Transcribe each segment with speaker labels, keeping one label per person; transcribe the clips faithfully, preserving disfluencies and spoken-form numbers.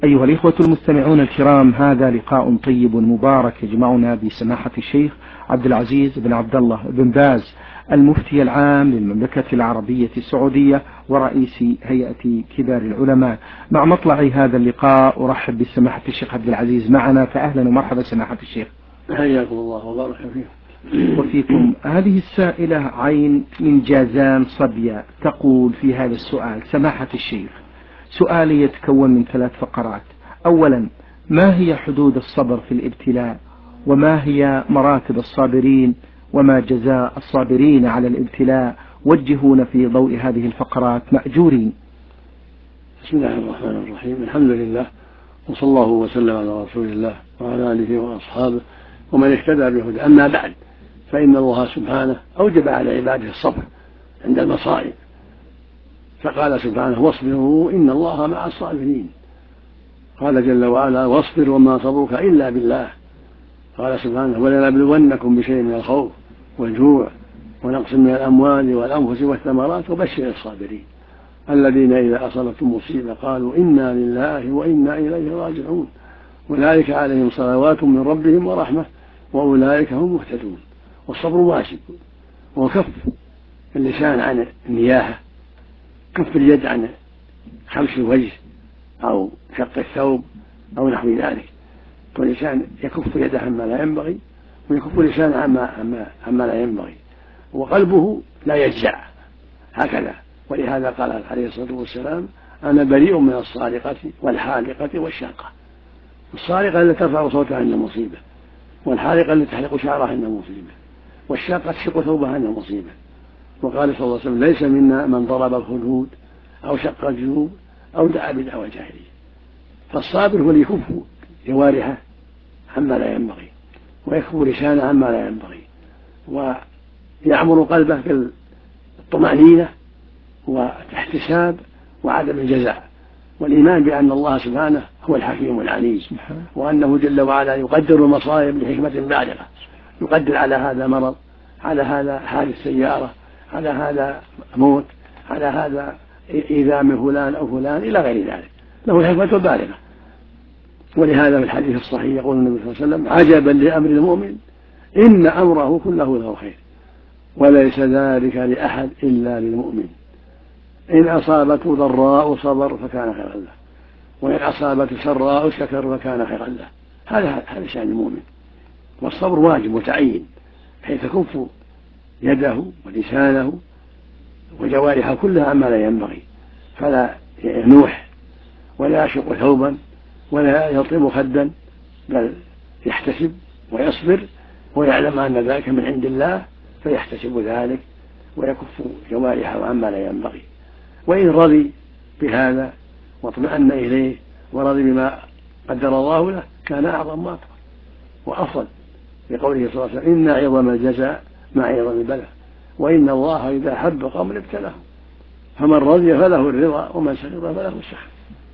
Speaker 1: أيها الإخوة المستمعون الكرام، هذا لقاء طيب مبارك يجمعنا بسماحة الشيخ عبد العزيز بن عبد الله بن باز المفتي العام للمملكة العربية السعودية ورئيس هيئة كبار العلماء. مع مطلع هذا اللقاء أرحب بسماحة الشيخ عبد العزيز معنا، فأهلا ومرحبا سماحة الشيخ.
Speaker 2: حياكم الله وبارك فيكم.
Speaker 1: وفيكم. هذه السائلة عين من جازان صبية تقول في هذا السؤال: سماحة الشيخ، سؤالي يتكون من ثلاث فقرات. أولا، ما هي حدود الصبر في الابتلاء؟ وما هي مراتب الصابرين؟ وما جزاء الصابرين على الابتلاء؟ وجهونا في ضوء هذه الفقرات مأجورين.
Speaker 2: بسم الله الرحمن الرحيم. الحمد لله، وصلى الله وسلم على رسول الله وعلى آله وأصحابه ومن اهتدى بهداه. أما بعد، فإن الله سبحانه أوجب على عباده الصبر عند المصائب، فقال سبحانه: واصبروا إن الله مع الصابرين. قال جل وعلا: واصبر وما صبرك إلا بالله. قال سبحانه: ولنبلونكم بشيء من الخوف والجوع ونقص من الأموال والأنفس والثمرات وبشر الصابرين الذين إذا أصابتهم مصيبة قالوا إنا لله وإنا إليه راجعون أولئك عليهم صلوات من ربهم ورحمة وأولئك هم مهتدون. والصبر واجب، وكف اللسان عن النياحة، كف اليد عن خمس الوجه أو شق الثوب أو نحو ذلك. واللسان يكف يده عما لا ينبغي، ويكف لسانه عما, عما, عما لا ينبغي، وقلبه لا يجزع هكذا. ولهذا قال عليه الصلاة والسلام: أنا بريء من الصارقة والحالقة والشاقة. الصارقة التي ترفع صوتها عند مصيبة، والحالقة التي تحلق شعرها عند مصيبة، والشاقة تشق ثوبها عند مصيبة. وقال صلى الله عليه وسلم: ليس منا من ضرب الخدود أو شق الجيوب أو دعا بدعوى جاهلية. فالصابر هو اللي يكف جوارحه عما لا ينبغي، ويكف لسانه عما لا ينبغي، ويعمر قلبه بالطمأنينة والاحتساب وعدم الجزع، والإيمان بأن الله سبحانه هو الحكيم العليم، وأنه جل وعلا يقدر المصائب لحكمة بالغة، يقدر على هذا مرض، على هذا حادث سيارة، على هذا موت، على هذا إيذاء من فلان أو فلان إلى غير ذلك، له الحكمة البالغة. ولهذا في الحديث الصحيح يقول النبي صلى الله عليه وسلم: عجبا لأمر المؤمن إن أمره كله له خير وليس ذلك لأحد إلا للمؤمن. إن أصابته ضراء صبر فكان خيرا له، وإن أصابته سراء شكر فكان خيرا له. هذا هذا شأن المؤمن. والصبر واجب متعين، حيث تكف يده ولسانه وجوارحه كلها عما لا ينبغي، فلا ينوح ولا يشق ثوبا ولا يطلب خدا، بل يحتسب ويصبر ويعلم أن ذلك من عند الله فيحتسب ذلك ويكف جوارحه عما لا ينبغي. وإن رضي بهذا واطمأن إليه ورضي بما قدر الله له كان أعظم وأكبر وأفضل، لقوله صلى الله عليه وسلم: إن عظم الجزاء مع عظم البلاء، وإن الله إذا حب قوم ابتلاهم، فمن رضي فله الرضا ومن سخط فله السخط.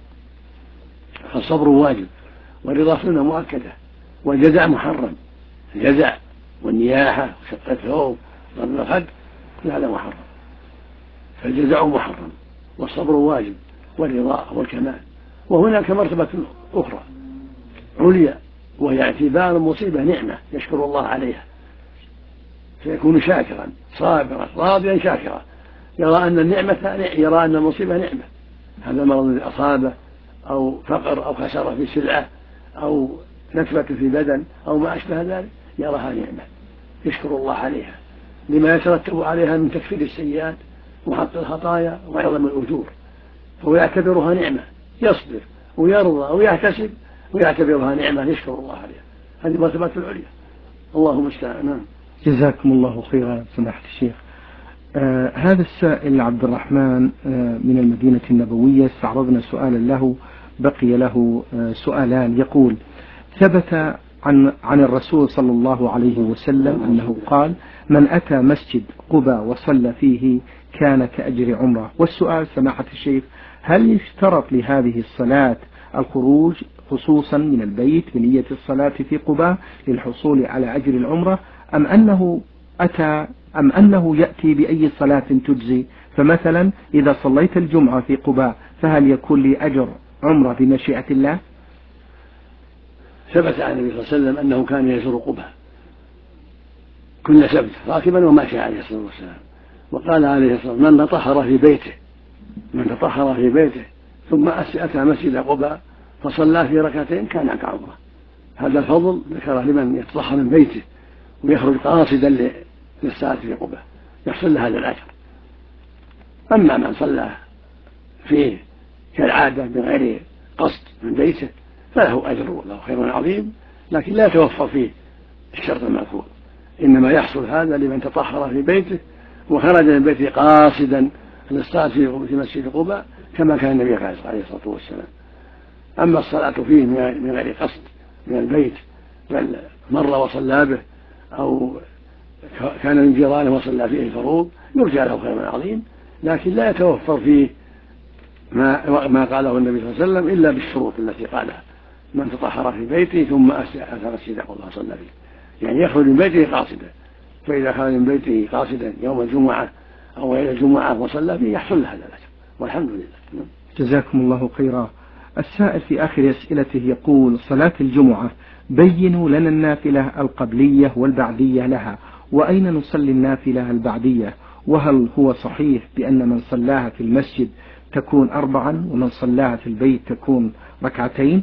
Speaker 2: فالصبر واجب، والرضا سنة مؤكدة، والجزاء محرم. الجزاء والنياحة وشق الثوب وضرب الخد كل هذا محرم، فالجزاء محرم والصبر واجب، والرضا هو الكمال. وهناك مرتبة أخرى عليا، وهي اعتبار المصيبة نعمة يشكر الله عليها، فيكون شاكرا صابرا راضيا شاكرا، يرى أن النعمة يرى أن المصيبة نعمة. هذا المرض الذي أصابه أو فقر أو خسارة في سلعة أو نكبة في بدن أو ما أشبه ذلك، يراها نعمة يشكر الله عليها لما يترتب عليها من تكفير السيئات وحط الخطايا وعظم الأجور، فهو يعتبرها نعمة، يصبر ويرضى ويحتسب ويعتبرها نعمة يشكر الله عليها. هذه مرتبة العليا. اللهم المستعان.
Speaker 1: جزاكم الله خيرا سماحة الشيخ. آه هذا السائل عبد الرحمن آه من المدينة النبوية، استعرضنا سؤالا له، بقي له آه سؤالان. يقول: ثبت عن, عن الرسول صلى الله عليه وسلم أنه قال: من أتى مسجد قباء وصلى فيه كان كأجر عمره. والسؤال سماحة الشيخ: هل يشترط لهذه الصلاة الخروج خصوصا من البيت بنية الصلاة في قباء للحصول على أجر العمرة، أم أنه أتى أم أنه يأتي بأي صلاة تجزي؟ فمثلا إذا صليت الجمعة في قباء فهل يكون لي أجر عمرة بمشيئة الله؟
Speaker 2: ثبت عن النبي صلى الله عليه وسلم أنه كان يزور قبة كل سبت راكبا وماشيا عليه الصلاة والسلام، وقال عليه الصلاة والسلام: من تطهر في بيته من تطهر في بيته ثم أتى مسجد قباء فصلى في ركعتين كان كعمرة. هذا الفضل ذكره لمن يتطهر من بيته ويخرج قاصدا للصلاة في قباء يحصل له هذا الأجر. أما من صلى فيه كالعادة بغير قصد من بيته فله أجر وله خير عظيم، لكن لا يتوفر فيه الشرط المذكور، إنما يحصل هذا لمن تطهر في بيته وخرج من بيته قاصدا للصلاة في مسجد قباء كما كان النبي عليه الصلاة والسلام. أما الصلاة فيه من غير قصد من البيت بل مر وصلى به أو كان من جيرانه وصلى فيه الفروض يرجى له خير عظيم، لكن لا يتوفر فيه ما, ما قاله النبي صلى الله عليه وسلم إلا بالشروط التي قالها: من تطهر في بيته ثم أتى مسجد قباء صلى فيه، يعني يخرج من بيته قاصدا، فإذا خرج من بيته قاصدا يوم الجمعة أو ليلة الجمعة وصلى فيه يحصل له هذا الأجر والحمد لله.
Speaker 1: جزاكم الله خيرا. السائل في آخر أسئلته يقول: صلاة الجمعة بينوا لنا النافلة القبلية والبعدية لها، وأين نصلي النافلة البعدية؟ وهل هو صحيح بأن من صلاها في المسجد تكون أربعا ومن صلاها في البيت تكون ركعتين؟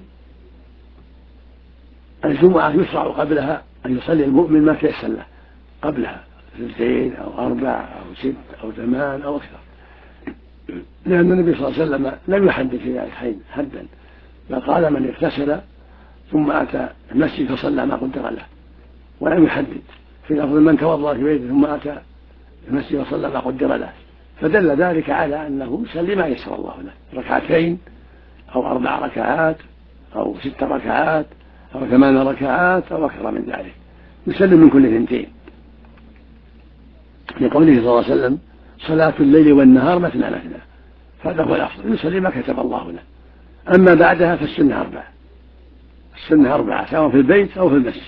Speaker 2: الجمعة يشرع قبلها أن يصلي المؤمن ما تيسر له قبلها اثنتين أو أربع أو ست أو ثمان أو أكثر، لأن النبي صلى الله عليه وسلم لم يحدد في ذلك حدا، بل قال: من اغتسل ثم أتى المسجد فصلى ما قدر له، ولم يحدد في لفظ من توضأ في بيته ثم أتى المسجد فصلى ما قدر له، فدل ذلك على أنه يصلي ما يسر الله له، ركعتين أو أربع ركعات أو ست ركعات أو ثمان ركعات أو أكثر من ذلك، يسلم من كل اثنتين، لقوله صلى الله عليه وسلم: صلاة الليل والنهار مثنى مثنى، هذا هو الأفضل، يصلي ما كتب الله له. أما بعدها فالسنة أربعة، السنة أربعة سواء في البيت أو في المسجد،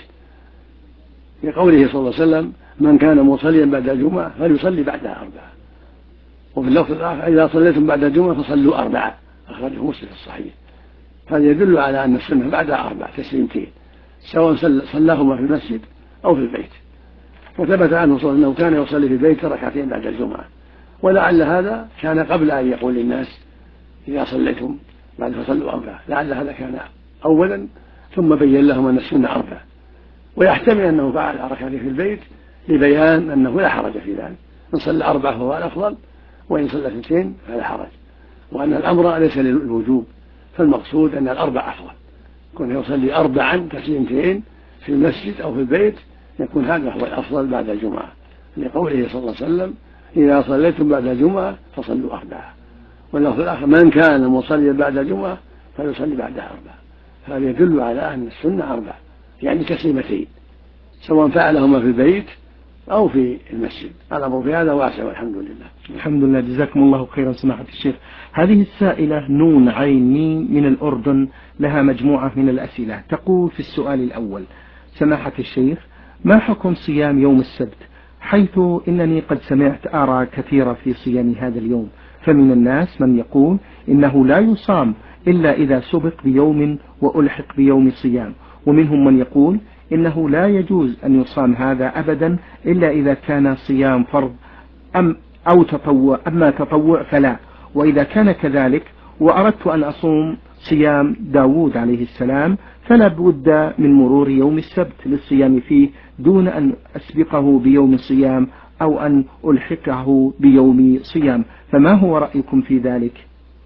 Speaker 2: لقوله صلى الله عليه وسلم: من كان مصليا بعد الجمعة فليصلي بعدها أربعة، وفي اللفظ الآخر: إذا صليتم بعد الجمعة فصلوا أربعة، أخرجه مسلم في الصحيح. هذا يدل على أن السنة بعدها أربعة تسليمتين سواء صلاهما في المسجد أو في البيت. وثبت عنه صلى الله عليه وسلم أنه كان يصلي في البيت ركعتين بعد الجمعة، ولعل هذا كان قبل أن يقول للناس: إذا صليتم بعد فصلوا أربعة، لعل هذا كان أولا ثم بين لهم أن السنة أربعة، ويحتمل أنه فعل ركعتين في البيت لبيان أنه لا حرج في ذلك، إن صلى أربعة فهو الأفضل، وإن صلى اثنتين فلا حرج، وأن الأمر ليس للوجوب، فالمقصود أن الأربع أفضل، كون يصلي أربعا تسليمتين في المسجد أو في البيت يكون هذا هو الأفضل بعد الجمعة، لقوله صلى الله عليه وسلم: إذا صليتم بعد الجمعة فصلوا أربعة، واللفظ الآخر: من كان مصليا بعد الجمعة فليصلي بعدها أربعة. هذا يدل على أن السنة أربعة، يعني تسليمتين سواء فعلهما في البيت أو في المسجد. الأمر في هذا واسع والحمد لله.
Speaker 1: الحمد لله، جزاكم الله خيرا سماحة الشيخ. هذه السائلة نون عين ميم من الأردن لها مجموعة من الأسئلة. تقول في السؤال الأول: سماحة الشيخ، ما حكم صيام يوم السبت؟ حيث إنني قد سمعت آراء كثيرة في صيام هذا اليوم، فمن الناس من يقول إنه لا يصام إلا إذا سبق بيوم وألحق بيوم صيام، ومنهم من يقول إنه لا يجوز أن يصام هذا أبدا إلا إذا كان صيام فرض أم أو تطوع، أما تطوع فلا. وإذا كان كذلك وأردت أن أصوم صيام داود عليه السلام فلا بد من مرور يوم السبت للصيام فيه دون أن أسبقه بيوم صيام أو أن ألحقه بيوم صيام، فما هو رأيكم في ذلك؟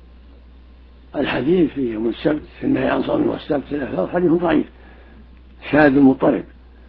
Speaker 2: الحديث في يوم السبت في النهي عن صوم يوم السبت حديث ضعيف شاذ مضطرب،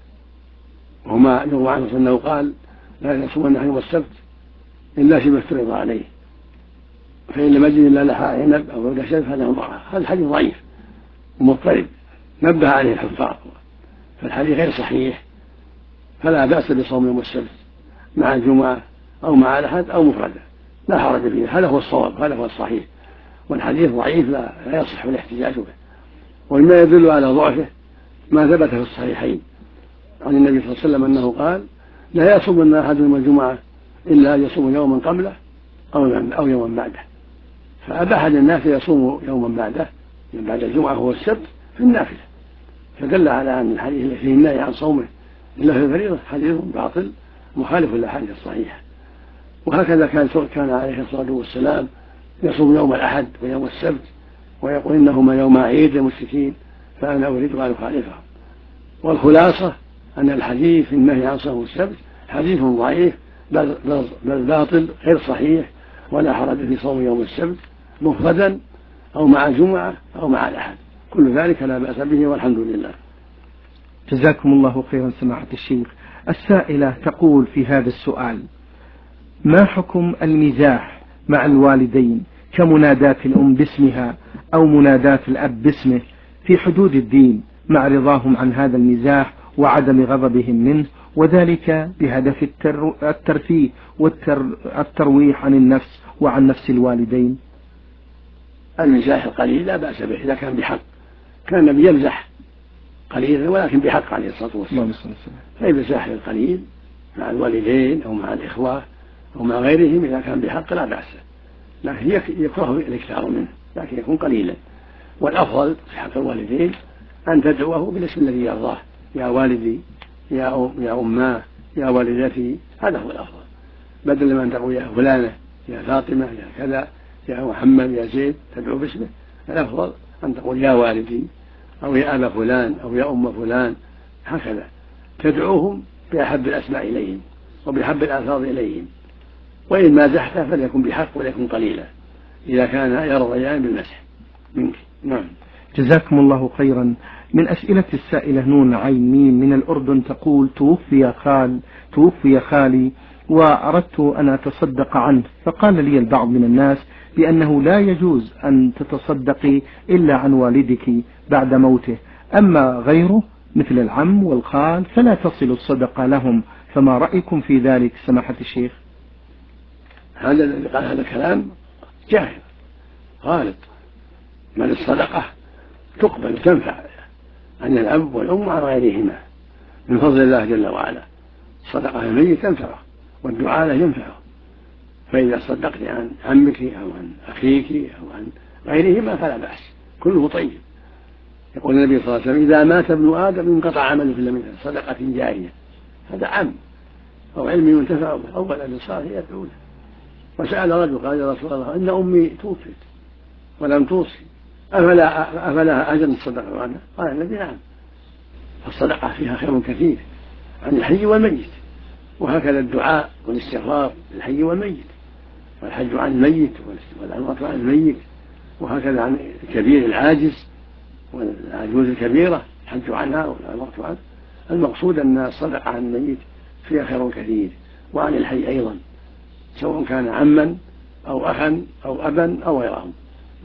Speaker 2: وما يروى عنه أنه قال: لا يصومن يوم السبت إلا فيما افترض عليه، فإن لم يجد إلا لحى عنب أو عود شرف هذا هذا الحديث ضعيف ومضطرب نبه عليه الحفاظ، فالحديث غير صحيح، فلا بأس بصوم يوم السبت مع الجمعة أو مع الأحد أو مفردة، لا حرج فيه، هذا هو الصواب، هذا هو الصحيح، والحديث ضعيف لا, لا يصح الاحتجاج به. ومما يدل على ضعفه ما ثبت في الصحيحين عن النبي صلى الله عليه وسلم أنه قال: لا يصومن أحد يوم الجمعة إلا أن يصوم يوما قبله أو يوما بعده، فأباح للناس يصوم يوما بعده من بعد الجمعة هو السبت في النافلة، فدل على أن الحديث الذي فيه النهي عن صومه إلا في الفريضة حديث باطل مخالف للأحاديث الصحيحة. وهكذا كان كان عليه الصلاة والسلام يصوم يوم الأحد ويوم السبت ويقول إنهما يوم عيد للمشركين فأنا أريد أن أخالفهم. والخلاصة أن الحديث في النهي عن صوم السبت حديث ضعيف بل باطل غير صحيح، ولا حرج في صوم يوم السبت مفردا أو مع الجمعة أو مع الأحد، كل ذلك لا بأس به والحمد لله.
Speaker 1: جزاكم الله خيرا سماحة الشيخ. السائلة تقول في هذا السؤال: ما حكم المزاح مع الوالدين كمناداة الأم باسمها أو مناداة الأب باسمه في حدود الدين مع رضاهم عن هذا المزاح وعدم غضبهم منه، وذلك بهدف الترفيه والترويح عن النفس وعن نفس الوالدين؟
Speaker 2: المزاح القليل لا بأس به إذا كان بحق، كان النبي يمزح قليلا ولكن بحق عليه الصلاة والسلام، فيمزح القليل مع الوالدين أو مع الإخوة أو مع غيرهم إذا كان بحق لا بأس، لكن يكره الاكثار منه لكن يكون قليلا. والأفضل في حق الوالدين أن تدعوه بالاسم الذي يرضاه، يا والدي، يا أم يا أماه، يا والدتي، هذا هو الأفضل، بدل ما أن تقول يا فلانة، يا فاطمة، يا كذا، يا محمد، يا زيد، تدعو باسمه. الأفضل أن تقول يا والدي أو يا أبا فلان أو يا أم فلان، هكذا تدعوهم بأحب الأسماء إليهم وبأحب الألفاظ إليهم. وإن مازحته فليكن بحق وليكن قليلا إذا كان يرضيان بالمسح منك. نعم.
Speaker 1: جزاكم الله خيرا. من أسئلة السائلة نون عين ميم من الأردن تقول: توفي خال توفي خالي وأردت أن أتصدق عنه، فقال لي البعض من الناس بأنه لا يجوز أن تتصدقي إلا عن والدك بعد موته، أما غيره مثل العم والخال فلا تصل الصدقة لهم، فما رأيكم في ذلك سماحة الشيخ؟
Speaker 2: هذا الذي قال هذا الكلام جاهل غالط، بل الصدقة تقبل تنفع عن الأب والأم وعن غيرهما من فضل الله جل وعلا. الصدقة الميت تنفعه والدعاء له ينفعه، فإذا صدقت عن عمك أو عن أخيك أو عن غيرهما فلا بأس، كله طيب. يقول النبي صلى الله عليه وسلم: إذا مات ابن آدم انقطع عمله إلا من صدقة جارية، هذا عام، أو علم ينتفع به أو ولد صالح يدعو له. وسأل رجل قال: يا رسول الله، إن أمي توفت ولم توصي، أفلا أفلها أجر الصدقة عنها؟ قال النبي: نعم. فالصدقة فيها خير كثير عن الحي والميت، وهكذا الدعاء والاستغفار للحي والميت، والحج عن الميت والعمرة عن الميت، وهكذا عن الكبير العاجز والعجوز الكبيرة الحج عنها والعمرة عنها. المقصود أن الصدقة عن الميت فيها خير كثير، وعن الحي أيضا، سواء كان عما أو أخا أو أبا أو غيرهم.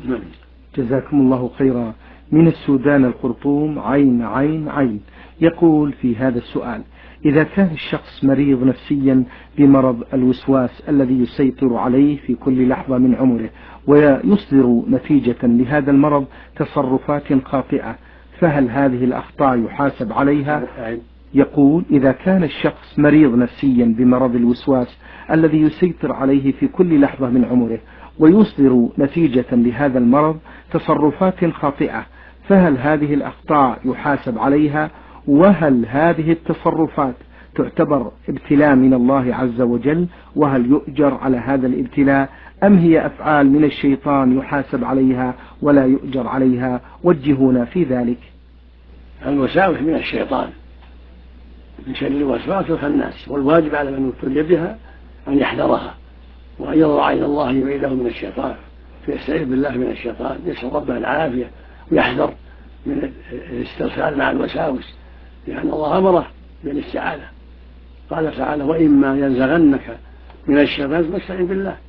Speaker 1: جزاكم الله خيرا. من السودان الخرطوم عين عين عين يقول في هذا السؤال: إذا كان الشخص مريض نفسيا بمرض الوسواس الذي يسيطر عليه في كل لحظة من عمره ويصدر نتيجة لهذا المرض تصرفات خاطئة، فهل هذه الأخطاء يحاسب عليها؟ يقول: إذا كان الشخص مريض نفسيا بمرض الوسواس الذي يسيطر عليه في كل لحظة من عمره ويصدر نتيجة لهذا المرض تصرفات خاطئة، فهل هذه الأخطاء يحاسب عليها؟ وهل هذه التصرفات تعتبر ابتلاء من الله عز وجل، وهل يؤجر على هذا الابتلاء، أم هي أفعال من الشيطان يحاسب عليها ولا يؤجر عليها؟ وجهونا في ذلك.
Speaker 2: الوساوس من الشيطان، من شر الوسواس الخناس، والواجب على من ابتلي بها أن يحذرها وأن يضرع إلى الله يعيذه من الشيطان، فيستعيذ بالله من الشيطان، يسأل ربه العافية ويحذر من الاسترسال مع الوساوس، لأن الله أمره بالاستعاذة. قال تعالى: وإما ينزغنك من الشيطان فاستعذ بالله.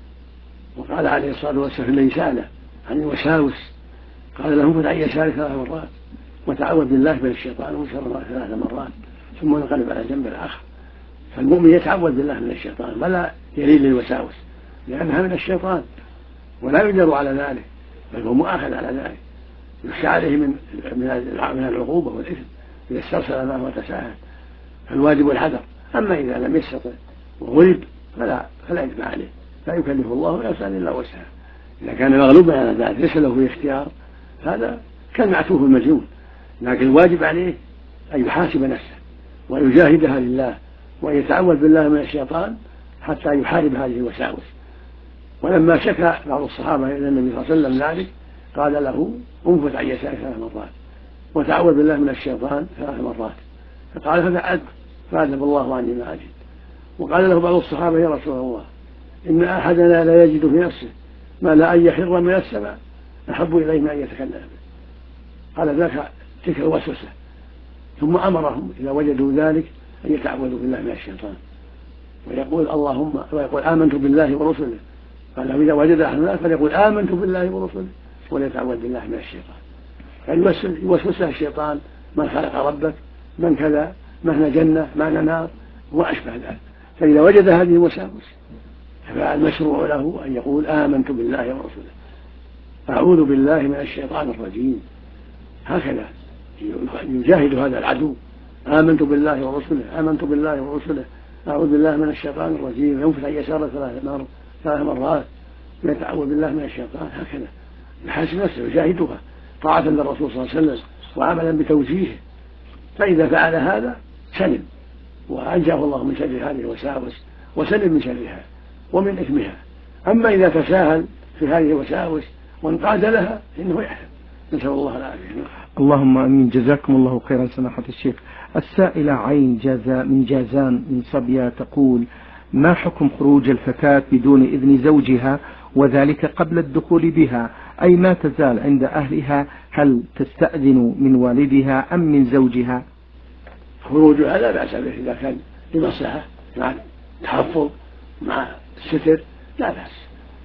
Speaker 2: وقال عليه الصلاة والسلام الذي سأله عن الوساوس قال له: خذ عن يسارك ثلاث مرات وتعوذ بالله من الشيطان ومن شر ما ثلاث مرات ثم انقلب على جنب الآخر. فالمؤمن يتعوذ بالله من الشيطان ولا يلين للوساوس، لأنها من الشيطان ولا يجر على ذلك، بل هو مؤاخذ على ذلك، يخشى عليه من من العقوبة والإثم إذا استرسل معه وتساهل، فالواجب الحذر. أما إذا لم يستطع وغلب فلا فلا إثم عليه، لا يكلف الله نفسا إلا وسعها. إذا كان مغلوبا على ذلك ليس له في اختيار هذا كالمعتوه المجنون. لكن الواجب عليه أن يحاسب نفسه ويجاهدها لله وأن يتعوذ بالله من الشيطان حتى يحارب هذه الوساوس. ولما شكى بعض الصحابة إلى النبي صلى الله عليه وسلم ذلك قال له انفث عن يسارك ثلاث مرات وتعوذ بالله من الشيطان ثلاث مرات، فقال ففعلت فأذهب الله عني ما أجد. وقال له بعض الصحابة يا رسول الله إن أحدنا لا يجد في نفسه ما لا أن يخر من السماء أحب إليه من أن يتكلم به. قال ذاك تلك الوسوسة. ثم أمرهم إذا وجدوا ذلك أن يتعوذوا بالله من الشيطان ويقول اللهم ويقول آمنت بالله ورسله. قال إذا وجد أحد ذلك فليقول آمنت بالله ورسله وليتعوذ بالله من الشيطان. يعني يوسوسه الشيطان من خلق ربك، من كذا، من جنة، من نار وأشبه ذلك. فإذا وجد هذه الوساوس فالمشروع له أن يقول آمنت بالله ورسله أعوذ بالله من الشيطان الرجيم. هكذا يجاهد هذا العدو. آمنت بالله ورسله آمنت بالله ورسله أعوذ بالله من الشيطان الرجيم. ينفث عن يساره ثلاث مرات ويتعوذ بالله من الشيطان. هكذا يحاسب نفسه يجاهدها طاعة للرسول صلى الله عليه وسلم وعملا بتوجيهه. فإذا فعل هذا سلم وأنجاه الله من شر هذه الوساوس وسلم من شرها ومن إثمها. أما إذا تساهل في هذه الوساوس وانقاد لها إنه يحرم. نسأل الله العافية.
Speaker 1: اللهم امين. جزاكم الله خيرا سماحة الشيخ. السائلة عين جازا من جازان من صبيا تقول ما حكم خروج الفتاة بدون إذن زوجها وذلك قبل الدخول بها، أي ما تزال عند أهلها، هل تستأذن من والدها أم من زوجها؟
Speaker 2: خروجها لا بأس به إذا كان لمصلحة مع التحفظ مع الستر لا بأس،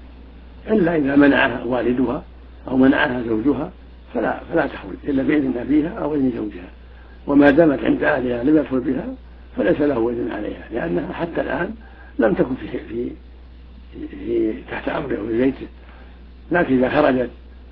Speaker 2: إلا إذا منعها والدها أو منعها زوجها فلا, فلا تخرج إلا بإذن أبيها أو إذن زوجها. وما دامت عند أهلها لم يدخل بها فليس له إذن عليها، لأنها حتى الآن لم تكن في, في, في تحت أمره في بيته. لكن إذا خرجت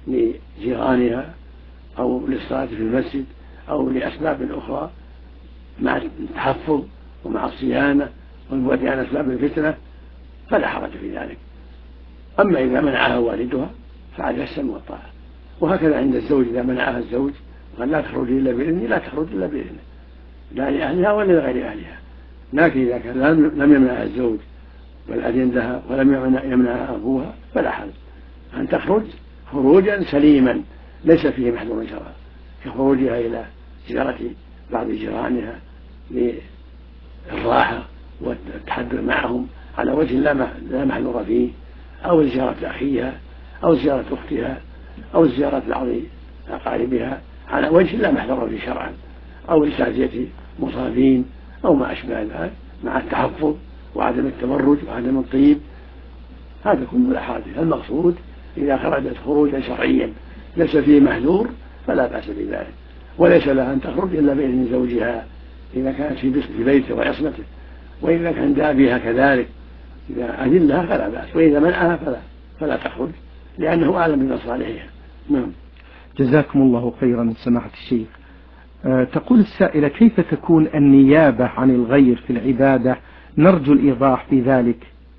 Speaker 2: لجيرانها أو للصلاة في المسجد أو لأسباب أخرى مع التحفظ ومع الصيانة والبعد عن أسباب الفتنة فلا حرج في ذلك. أما إذا منعها والدها فعليها السمع والطاعة. وهكذا عند الزوج إذا منعها الزوج قال لا تخرج إلا بإذنه لا تخرج إلا بإذنه، لا لأهلها ولا لغير أهلها. لكن إذا كان لم يمنعها الزوج بل أذن لها ولم يمنعها أبوها فلا حرج أن تخرج خروجا سليما ليس فيه محذور شرعا، كخروجها إلى زيارة بعض جيرانها للراحة والتحدث معهم على وجه لا محذور فيه، أو زيارة أخيها أو زيارة أختها أو زيارة بعض أقاربها على وجه لا محذور فيه شرعا، أو لتعزية مصابين أو ما أشبه ذلك مع التحفظ وعدم التبرج وعدم الطيب. هذا كله لا حرج. المقصود إذا خرجت خروجا شرعيا ليس فيه محذور فلا بأس بذلك، وليس لها أن تخرج إلا بإذن زوجها إذا كانت في بيته وعصمته، وإذا كان عند أبيها كذلك إذا أذن لها فلا بأس، وإذا منعها فلا فلا تخرج لأنه أعلم بمصالحها. نعم.
Speaker 1: جزاكم الله خيرا سماحة الشيخ. أه تقول السائلة كيف تكون النيابة عن الغير في العبادة؟ نرجو الإيضاح في ذلك.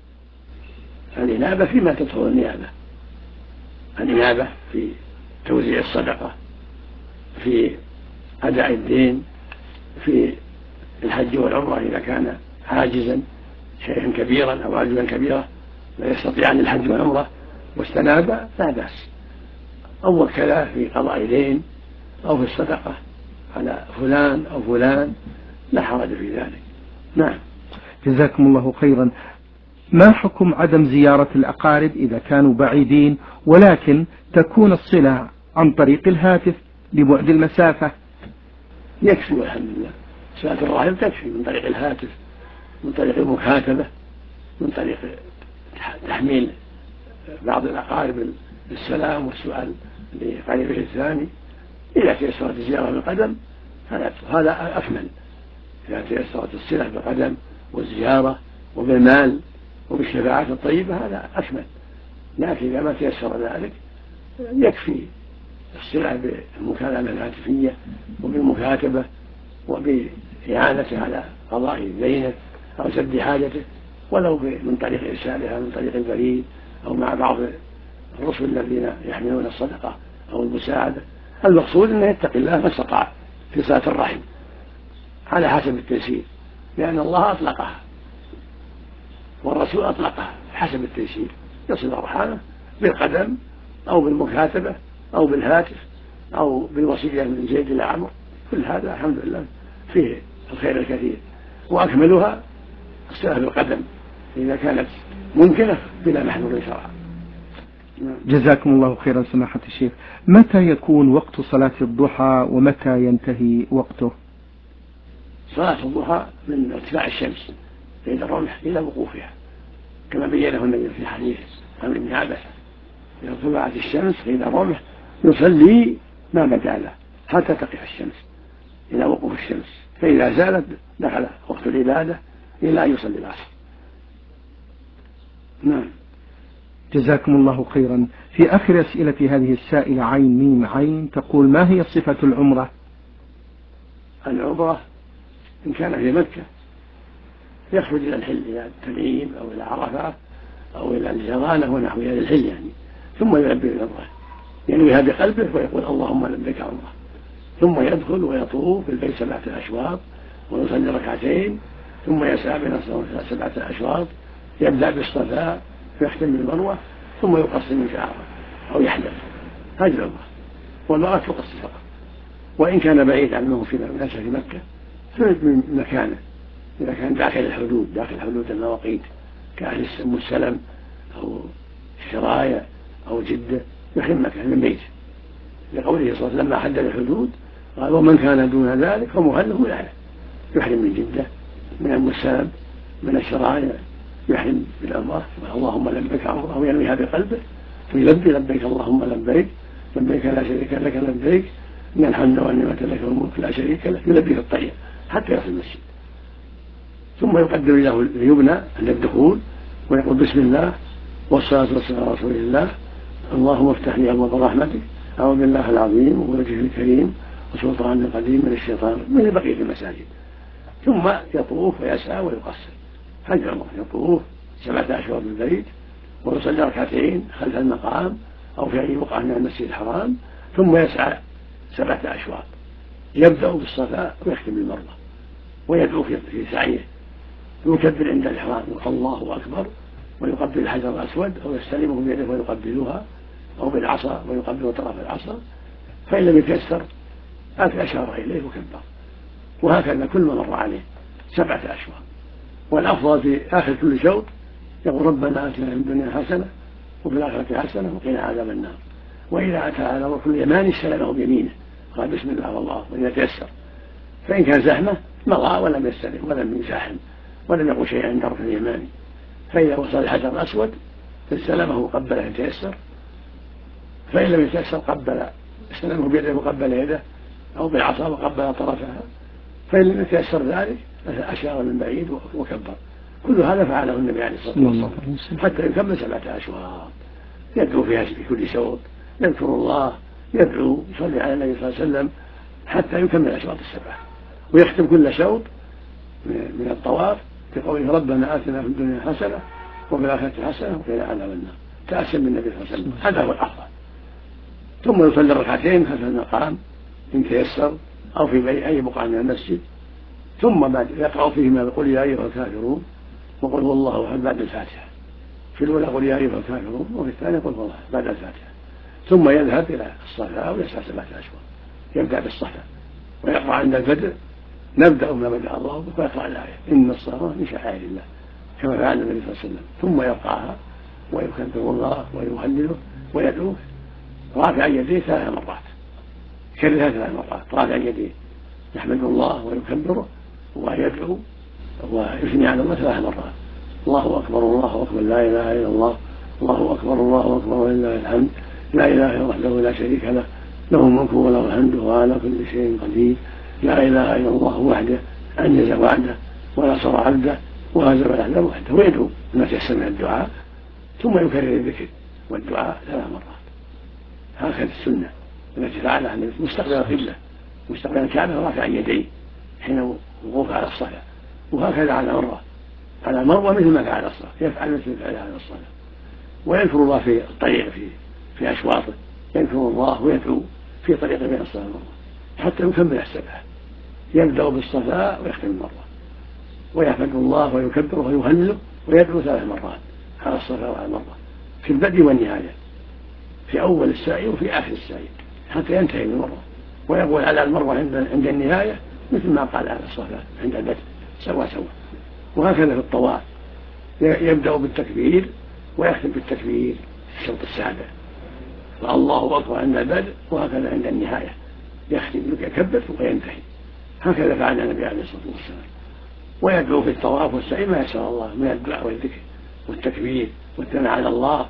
Speaker 2: النيابة فيما تدخل النيابة، النيابة في توزيع الصدقة، في أداء الدين، في الحج والعمرة إذا كان عاجزا شيئا كبيرا أو عاجزا كبيرا لا يستطيع عن الحج والعمرة واستناب لا بأس، أو وكلا في قضاء دين أو في الصدقة على فلان أو فلان لا حرج في ذلك. نعم.
Speaker 1: جزاكم الله خيرا. ما حكم عدم زيارة الأقارب إذا كانوا بعيدين ولكن تكون الصلة عن طريق الهاتف لبعد المسافة؟
Speaker 2: يكفي والحمد لله، صلة الرحم تكفي من طريق الهاتف، من طريق المكاتبة، من طريق تحميل بعض الأقارب بالسلام والسؤال لقريبه الثاني. إذا تيسرت الزيارة بالقدم هذا أكمل، إذا تيسرت الصلة بالقدم والزيارة وبالمال وبالشفاعة الطيبة هذا أكمل. لكن إذا ما تيسر ذلك يكفي الصلة بالمكالمة الهاتفية وبالمكاتبة وبإعانته على قضاء دينه أو سد حاجته، ولو من طريق إرسالها من طريق البريد أو مع بعض الرسل الذين يحملون الصدقة أو المساعدة. المقصود أنه يتقي الله ما استطاع في صلة الرحم على حسب التيسير، لأن الله أطلقها والرسول أطلقها حسب التيسير، يصل أرحامه بالقدم أو بالمكاتبة أو بالهاتف أو بالوصية من زيد إلى عمرو. كل هذا الحمد لله فيه الخير الكثير، وأكملها الصلة بالقدم إذا كانت ممكنة بلا محذور شرعا.
Speaker 1: جزاكم الله خيرا سماحة الشيخ. متى يكون وقت صلاة الضحى ومتى ينتهي وقته؟
Speaker 2: صلاة الضحى من ارتفاع الشمس بين الرمح إلى وقوفها، كما بينه النبي في حديث عمرو بن عبسة: إذا ارتفعت الشمس بين الرمح يصلي ما بدا له حتى تقف الشمس إلى وقوف الشمس، فإذا زالت دخل وقت العبادة إلى أن يصلي العصر. نعم.
Speaker 1: جزاكم الله خيرا. في آخر أسئلة هذه السائلة عين ميم عين تقول: ما هي صفة العمرة؟
Speaker 2: العمرة إن كان في مكة يخرج إلى الحل، إلى التنعيم أو إلى عرفات أو إلى الجرانة ونحوها للحل يعني، ثم يلبي العمرة ينويها بقلبه ويقول اللهم لبيك عمرة، ثم يدخل ويطوف بالبيت سبعة أشواط ويصلي ركعتين، ثم يسعى بين سبعة أشواط، يبدأ بالصفا ويختم بالمروة، ثم يقصر من شعره أو يحلق. هذه العمرة، والمرأة تقصر فقط. وإن كان بعيد عنه في نفسه في مكة فرد من مكانه، إذا كان داخل الحدود داخل حدود المواقيت كأهل أم السلم أو الشرايع أو جدة يحرم مكة من بيته، لقوله صلى الله عليه وسلم لما حدد الحدود قال: ومن كان دون ذلك فمهله من أهله. يحرم من جدة، من أم السلم، من الشرايع، يحرم بالعمرة اللهم لبيك عمرة وينويها بقلبه ويلبي لبيك اللهم لبيك لبيك لا شريك لك لبيك إن الحمد والنعمة لك والملك لا شريك لك، يلبي في الطريق حتى يصل المسجد، ثم يقدم له اليمنى عند الدخول ويقول: بسم الله والصلاة والسلام على رسول الله، اللهم افتح لي أبواب رحمتك، أعوذ بالله العظيم ووجهه الكريم وسلطان القديم من الشيطان، من بقية المساجد. ثم يطوف ويسعى ويقصر. حج عمره يطوف سبعة أشواط من البيت ويصلي ركعتين خلف المقام أو في أي بقعة من المسجد الحرام، ثم يسعى سبعة أشواط، يبدأ بالصفا ويختم بالمروة، ويدعو في سعيه، يكبر عند الإحرام الله أكبر ويقبل الحجر الأسود أو يستلمه بيده ويقبلها أو بالعصا ويقبل طرف العصا، فإن لم يتيسر أشار إليه وكبر، وهكذا كل ما مر عليه سبعة أشواط. والأفضل في آخر كل شوط يقول: ربنا آتنا في الدنيا حسنة وفي الآخرة حسنة وقنا عذاب النار. وإذا أتى على ركن اليماني استلمه بيمينه قال: بسم الله والله، وإذا تيسر. فإن كان زحمة مضى ولم يستلم ولم يزاحم ولم يقل شيئا عند الركن اليماني، فإذا وصل الحجر الأسود استلمه وقبله يتيسر، فإن لم يتيسر قبل استلمه بيده وقبل يده أو بالعصا وقبل طرفها، فإن لم يتيسر ذلك أشار من بعيد وكبر. كل هذا فعله النبي عليه الصلاة والسلام حتى يكمل سبعة أشواط، يدعو فيها في كل شوط، يذكر الله، يدعو، يصلي على النبي صلى الله عليه وسلم حتى يكمل الأشواط السبعة، ويختم كل شوط من الطواف بقوله: ربنا آتنا في الدنيا حسنة وفي الآخرة حسنة وقنا عذاب النار، تأسم من النبي صلى الله عليه وسلم. هذا هو الأفضل. ثم يصلي ركعتين خلف المقام إن تيسر أو في أي بقعة من المسجد، ثم بعد يقرأ فيهما بقول يا أيها الكافرون وقل هو الله أحد بعد الفاتحة. في الأولى قل يا أيها الكافرون وفي الثانية قل هو الله بعد الفاتحة. ثم يذهب إلى الصفا ويسعى سبعة أشواط، يبدأ بالصفا ويقرأ عند الفجر: نبدأ ما بدأ الله بك، ويقرأ الآية إن الصلاة من شعائر الله كما فعل النبي صلى الله عليه وسلم، ثم يرفعها ويكبر الله ويهلله ويدعوه رافعا يديه ثلاث مرات، كررها ثلاث مرات رافعا يديه يحمد الله ويكبره ويدعو ويثني على الله ثلاث مرات: الله أكبر الله أكبر لا إله إلا الله، الله أكبر الله أكبر ولله الحمد، لا إله إلا الله وحده لا شريك له، له الملك وله الحمد وهو على كل شيء قدير، لا إله إلا الله وحده أنجز وعده ونصر عبده وهزم الأحزاب وحده. ويدعو ما تيسر من الدعاء، ثم يكرر الذكر والدعاء ثلاث مرات. هكذا السنة التي فعلها النبي مستقبل القبلة مستقبل الكعبة ورافعا يديه حين وقوف على الصلاة، وهكذا على مرة على المروة مثل ما فعل الصلاة، يفعل مثل ما فعل على الصلاة، ويذكر الله في الطريق في في أشواطه يذكر الله ويدعو في طريق بين الصفا والمروة حتى يكمل السبعة. يبدأ بالصفا ويختم المروة ويحمد الله ويكبره ويهلله ويدعو ثلاث مرات على الصفا وعلى المروة في البدء والنهاية، في أول السعي وفي آخر السعي حتى ينتهي بالمروة، ويقول على المروة عند النهاية مثل ما قال على الصفا عند البدء سوا سوا. وهكذا في الطواف يبدأ بالتكبير ويختم بالتكبير في الشوط السابع، والله أكبر عند البدء وهكذا عند النهاية يختم يكبر وينتهي. هكذا فعل النبي عليه الصلاة والسلام. ويدعو في الطواف والسعي ما يشاء الله من الدعاء والذكر والتكبير والثناء على الله،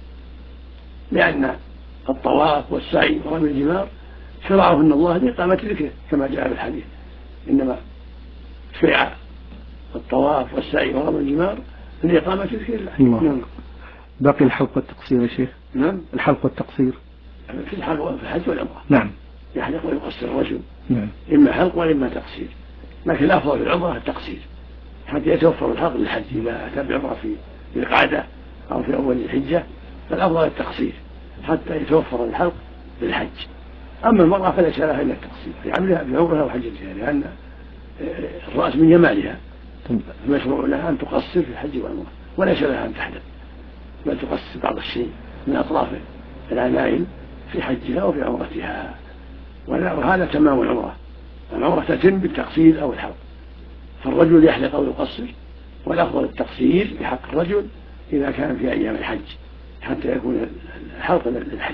Speaker 2: لأن الطواف والسعي ورمي الجمار شرعهن الله لإقامة ذكره كما جاء في الحديث، إنما شرع الطواف والسعي ورمي الجمار لإقامة ذكر الله.
Speaker 1: نعم. باقي الحلق والتقصير يا شيخ.
Speaker 2: نعم.
Speaker 1: الحلق والتقصير
Speaker 2: في الحلق في الحج والعمرة.
Speaker 1: نعم.
Speaker 2: يحلق ويقصر الرجل.
Speaker 1: نعم.
Speaker 2: إما حلق وإما تقصير، لكن الأفضل في العمرة التقصير حتى يتوفر الحلق للحج. إذا أتى بعمرة في القعدة أو في أول الحجة فالأفضل التقصير حتى يتوفر الحلق للحج. أما المرأة فليس لها إلا التقصير في عملها في عمرها وحجتها، لأن الرأس من جمالها، المشروع لها أن تقصر في الحج والعمرة وليس لها أن تحلق، بل تقصر بعض الشيء من أطراف العمائم في حجها وفي عمرتها. وهذا تمام العمرة. العمرة تتم بالتقصير أو الحلق، فالرجل يحلق أو يقصر، والأفضل التقصير بحق الرجل إذا كان في أيام الحج حتى يكون الحلق للحج.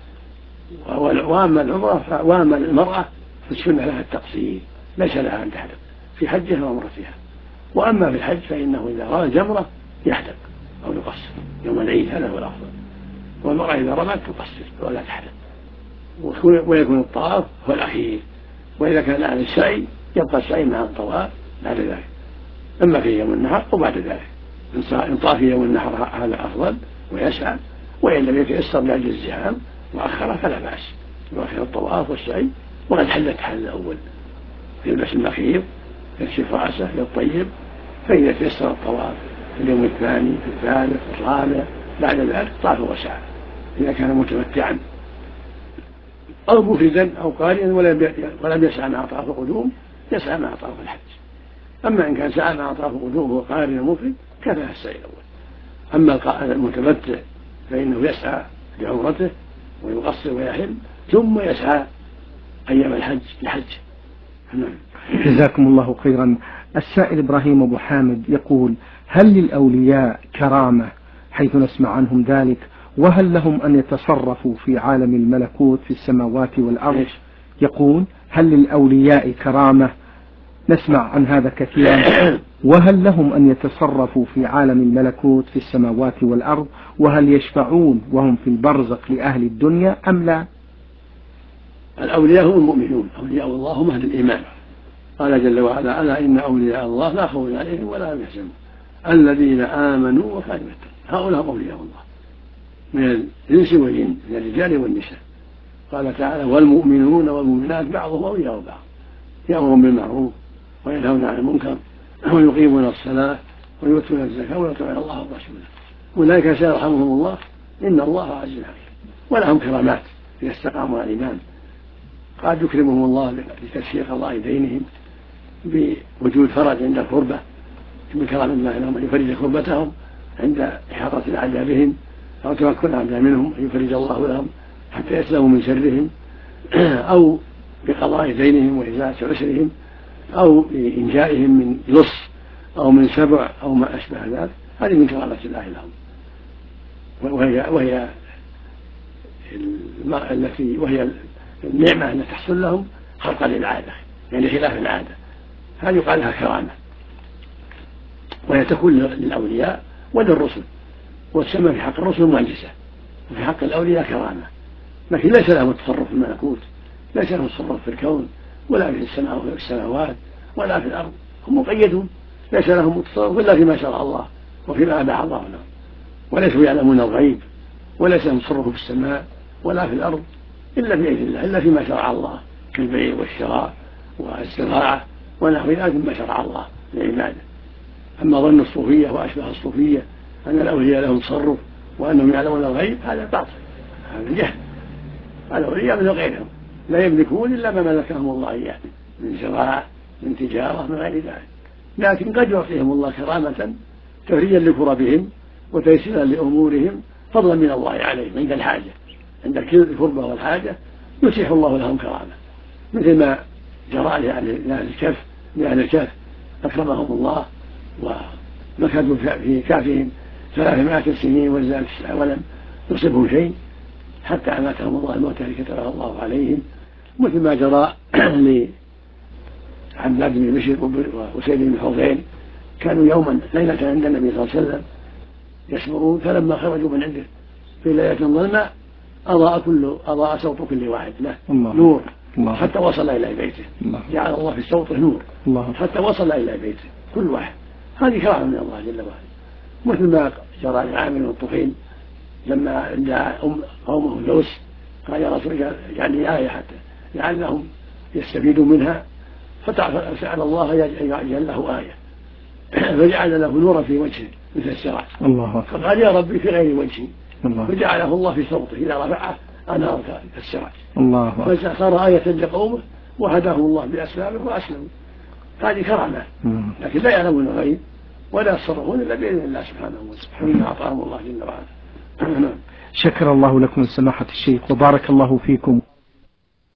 Speaker 2: وأما العمرة وأما المرأة فالسنة لها التقصير، ليس لها أن تحلق في حجها وعمرتها. وأما في الحج فإنه إذا رأى الجمرة يحلق أو يقصر يوم العيد، هذا هو الأفضل. والمرأة إذا رمت تقصر ولا تحلق، ويكون الطواف هو الأخير. وإذا كان عن السعي يبقى السعي مع الطواف بعد ذلك، أما في يوم النحر وبعد ذلك إن طاف في يوم النحر هذا أفضل ويسعى، وإن لم يتيسر لأجل الزحام وأخره فلا بأس يؤخر الطواف والسعي وقد حل التحلل الأول، يلبس المخيط يكشف رأسه يطيب، فإذا تيسر الطواف في اليوم الثاني في الثالث في الرابع بعد ذلك طاف وسعى إذا كان متمتعا أو مفردا أو قارئا ولم يسعى مع طواف القدوم يسعى مع طواف الحج. أما إن كان سعى مع طواف القدوم وهو قارئ مفرد كفاه السعي الأول. أما المتمتع فإنه يسعى لعمرته ويقصر ويحل ثم يسعى أيام الحج لحج.
Speaker 1: جزاكم الله خيرا. السائل إبراهيم أبو حامد يقول: هل للأولياء كرامة حيث نسمع عنهم ذلك؟ وهل لهم أن يتصرفوا في عالم الملكوت في السماوات والأرض؟ يقول: هل للأولياء كرامة؟ نسمع عن هذا كثيرا. وهل لهم أن يتصرفوا في عالم الملكوت في السماوات والأرض؟ وهل يشفعون وهم في البرزخ لأهل الدنيا أم لا؟
Speaker 2: الأولياء هم المؤمنون، أولياء الله هم أهل الإيمان. قال جل وعلا: ألا إن أولياء الله لا خوف عليهم ولا هم يحزنون الذين آمنوا وكانوا يتقون. هؤلاء هم أولياء الله من الإنس والجن، من الرجال والنساء. قال تعالى: والمؤمنون والمؤمنات بعضهم أولياء بعض يأمرون بالمعروف وينهون عن المنكر ويقيمون الصلاة ويؤتون الزكاة ويطيعون الله ورسوله أولئك سيرحمهم الله إن الله عزيز حكيم. ولهم كرامات إذا استقاموا على الإيمان، قد يكرمهم الله لتشفيق الله دينهم بوجود فرج عند الكربة، من كرم الله لهم أن يفرج كربتهم عند إحاطة الأعداء بهم أو تمكن الأعداء منهم أن يفرج الله لهم حتى يسلموا من شرهم، أو بقضاء دينهم وإزالة عسرهم، أو بإنجائهم من لص أو من سبع أو ما أشبه ذلك. هذه من كرامة الله لهم، وهي وهي التي وهي النعمة التي تحصل لهم خرقا للعادة، يعني خلاف العادة، هذه يقال لها كرامة. وهي تكون للأولياء وللرسل، والسماء في حق الرسل معجزة، وفي حق الأولياء كرامة، لكن ليس لهم التصرف في الملكوت، ليس لهم التصرف في الكون ولا في السماوات ولا في الأرض، هم مقيدون، ليس لهم التصرف إلا فيما شرع الله وفيما أباح الله لهم، وليسوا يعلمون الغيب، وليس لهم تصرف في السماء ولا في الأرض إلا بإذن الله، إلا فيما شرع الله كالبيع والشراء والزراعة ونحو ذلك مما شرع الله لعباده. أما ظن الصوفية وأشبه الصوفية أن الأولياء لهم تصرف وأنهم يعلمون الغيب هذا باطل، هذا جهل، الأولياء من غيرهم لا يملكون إلا ما ملكهم الله إياه من زراعة من تجارة من غير ذلك، لكن قد يعطيهم الله كرامة تفريجا لكربهم وتيسيرا لأمورهم فضلا من الله عليهم عند الحاجة، عند الكربة والحاجة يتيح الله لهم كرامة، مثل ما جرى لأهل الكهف لأهل الكهف أكرمهم الله ومكثوا في كهفهم ثلاثمائة سنين ولم يصبهم شيء حتى أماتهم الله الموت الذي كتبه الله عليهم، مثل ما جرى لعباد بن بشر وسيد بن حضير كانوا يوما ليلة عند النبي صلى الله عليه وسلم يسمرون، فلما خرجوا من عنده في ليلة ظلمة أضاء كل أضاء صوت كل واحد له نور الله حتى وصل إلى بيته، جعل الله في صوته نور الله حتى وصل إلى بيته كل واحد. هذه كرامة من الله جل وعلا، مثل ما جرى لعامر والطفيل لما دعا قومه دوس قال يا رسول الله اجعل لي آية حتى لعلهم يستفيدوا منها، فسأل الله يجعل له آية فجعل له نورا في وجهه مثل السراج، فقال يا ربي في غير وجهي، فجعله الله في صوته إذا رفعه أنار كالسراج، فصار آية لقومه وهداهم الله بأسبابه وأسلموا. هذه كرامة، لكن لا يعلمون الغيب ولا يتصرفون إلا بإذن الله سبحانه وتعالى مما أعطاهم الله جل وعلا.
Speaker 1: شكر الله لكم سماحة الشيخ وبارك الله فيكم.